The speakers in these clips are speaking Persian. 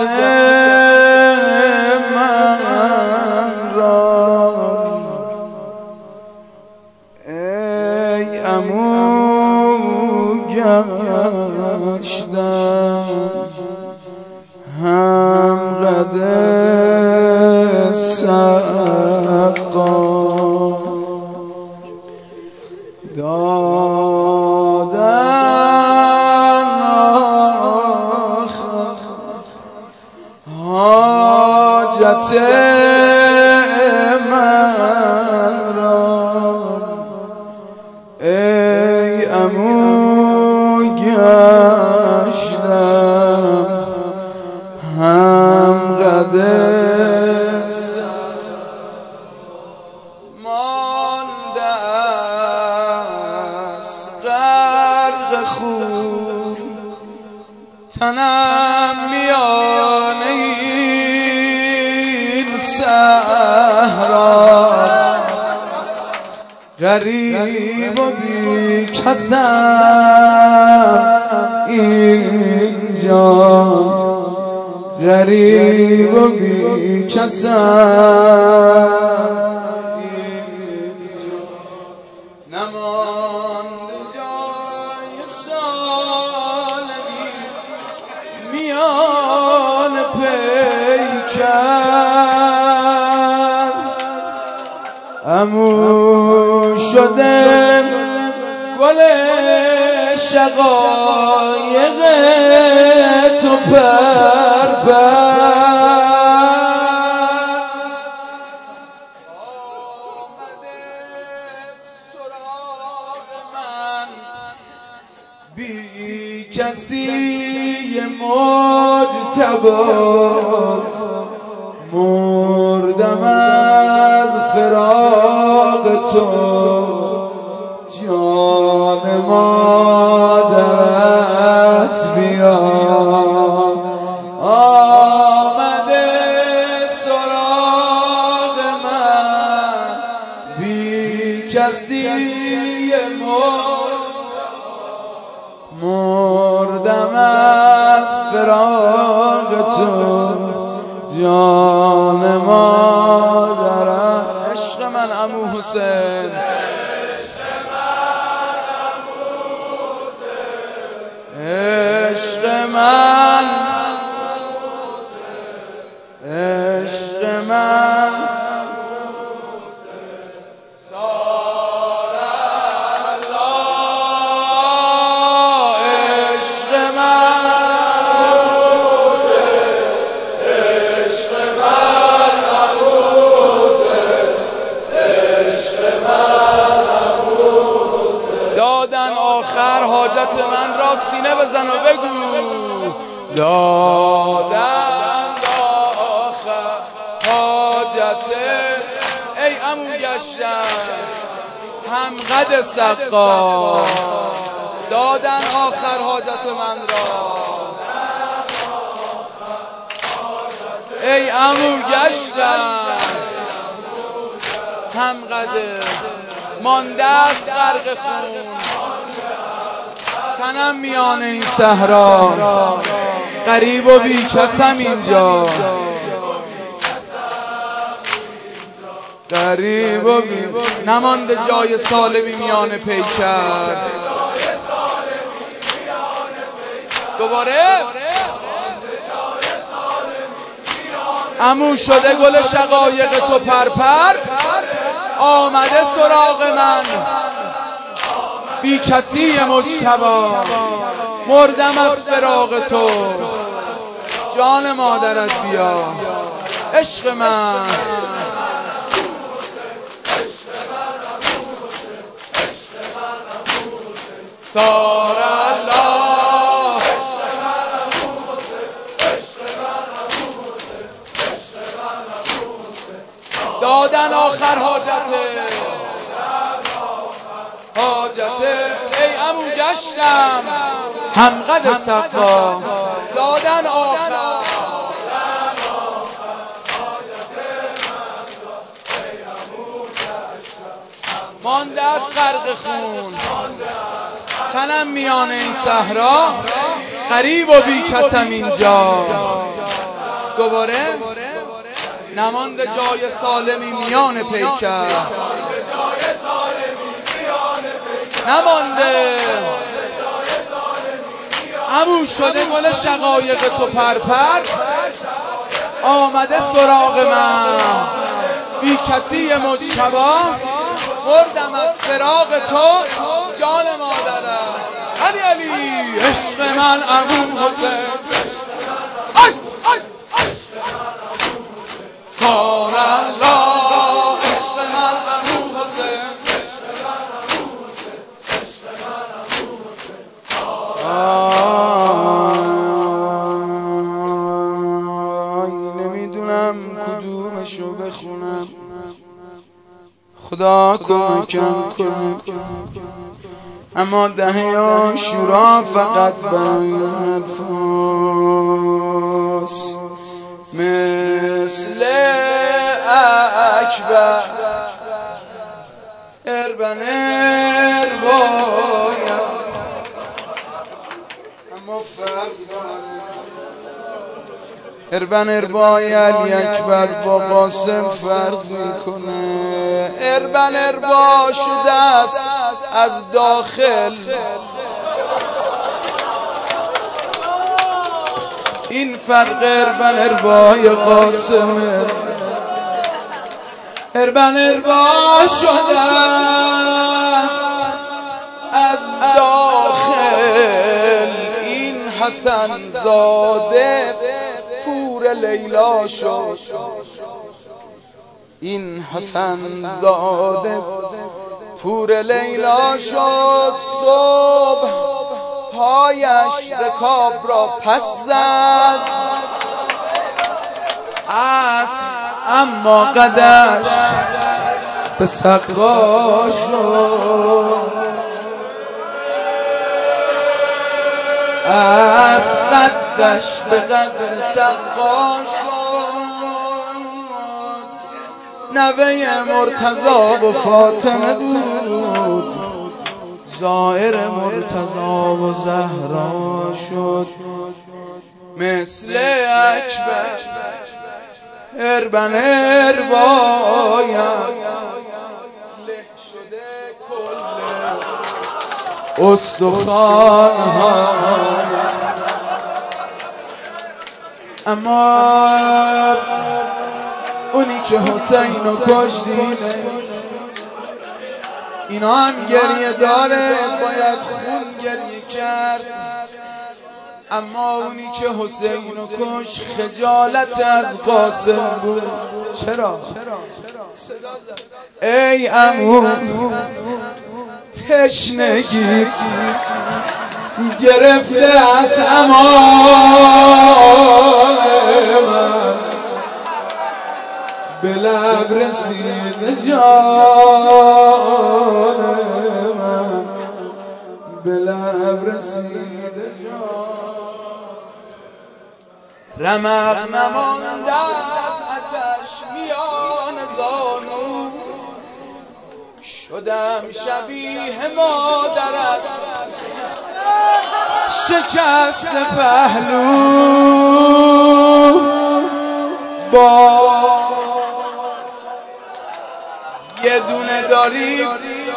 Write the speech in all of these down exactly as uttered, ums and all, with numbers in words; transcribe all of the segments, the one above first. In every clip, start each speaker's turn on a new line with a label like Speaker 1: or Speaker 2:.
Speaker 1: من را ای عمو گشتم هم قد سقا دادن حاجت من را ای عمو گشتم هم قد مانده است غرق خون تنم میان این صحرا غریب و بی کسم اینجا غریب و بی کسم نمانده جای سالمی میان پیکر عمو شده گل شقایق تو پر بی کسی مجتبی مردم از فراق تو جان مادرت بیا آمده سراغ من بی کسی مردم از فراق تو جان مادرم عشق من عمو حسین عشق من عشق من آخر حاجت من را سینه بزن و بگو دادن آخر حاجت ای عمو گشتم هم قد سقا دادن آخر حاجت من را ای عمو گشتم هم قد مانده است غرق خون تنم میان این صحرا غریب و بی کسم اینجا غریب و بی نمانده جای سالمی میان پیکر دوباره عمو شده گل شقایق تو پرپر آمده سراغ من بی کسی مجتبی مردم از فراق تو جان مادرت بیا عشق من سار الله دادن آخر حاجته حاجته ای عمو گشتم هم قد سقا دادن آخر مانده از غرق خون تنم میان این صحرا غریب و بی کسم اینجا دوباره نمانده جای سالمی میان پیکر، نمانده عمو شده گل شقایق تو پرپر، آمده سراغ من بی کسی مجتبا، مردم از فراق تو جان مادرم. علی علی عشق من عمو حسین، سار الله عشق من عمو حسین، نمیدونم کدومشو بخونم، خدا کمکم کنه، اما دهه عاشورا فقط برای حرفاست مثل اکبر اربن اربایم، اما فرق داره اربن اربای علی اکبر با قاسم فرق میکنه. اربن اربا شده است از داخل، این فرق اربن اربای قاسمه. اربن اربا شده است از داخل، این حسن زاده پور لیلا شد، این حسن زاده پور لیلا شد. صبح پایش رکاب را پس زد، اصل اما قدش به سقا شد، از قدش به قدر سقا شد. نوه مرتضی و فاطمه بود، زائر مرتضی و زهرا شد. مثل اکبر اربن اربایم له شده کل استخوان ها، اما اونی که حسین رو کشتینه، اینا هم گریه داره باید خون گریه کرد، اما اونی که حسین رو کش خجالت از قاسم بود. چرا؟ ای عمو تشنگی گرفته از امان من، به لب رسید جان من، به لب رسید جان. رمق نمانده از آتش میان زانو، شدم شبیه مادرت شکست پهلو، با یه دونه داری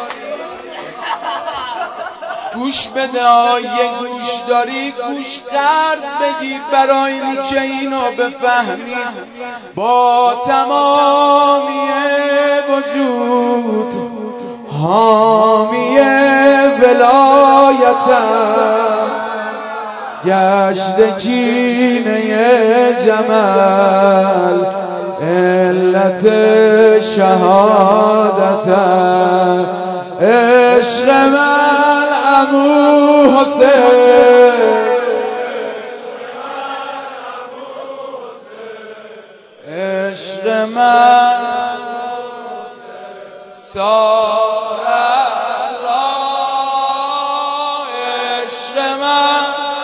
Speaker 1: گوش بده، یه گوش داری گوش قرض بگیر برای اینکه اینو بفهمی. با تمامی وجود حامی ولایتم، گشت کینه جمل علت شهادتم. عشق من عمو حسین، عشق من سار الله، عشق من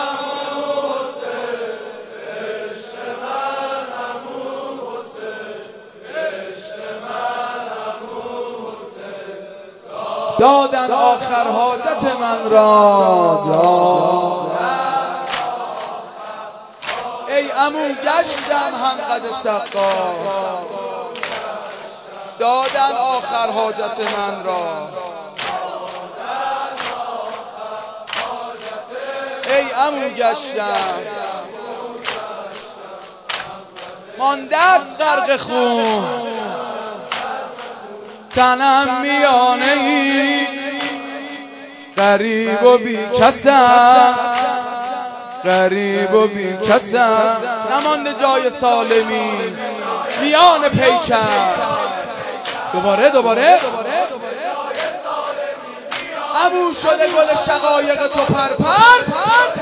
Speaker 1: دادن آخر حاجت من را، دادن ای عمو گشتم هم قد سقا، دادن آخر حاجت من را. ای عمو گشتم مانده از غرق خون، تنم میانه ای غریب و بی کسم، غریب و بی کسم. نمانده جای سالمی میان پیکر. دوباره دوباره عمو شده گل شقایق تو پرپر،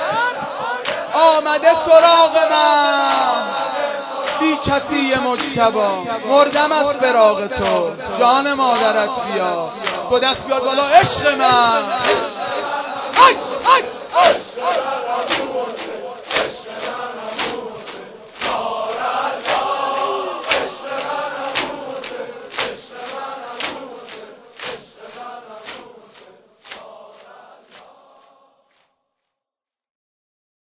Speaker 1: آمده سراغ من بی کسی مجتبی. مردم از فراق تو، جان مادرت بیا، تو دست بیاد بالا عشق من.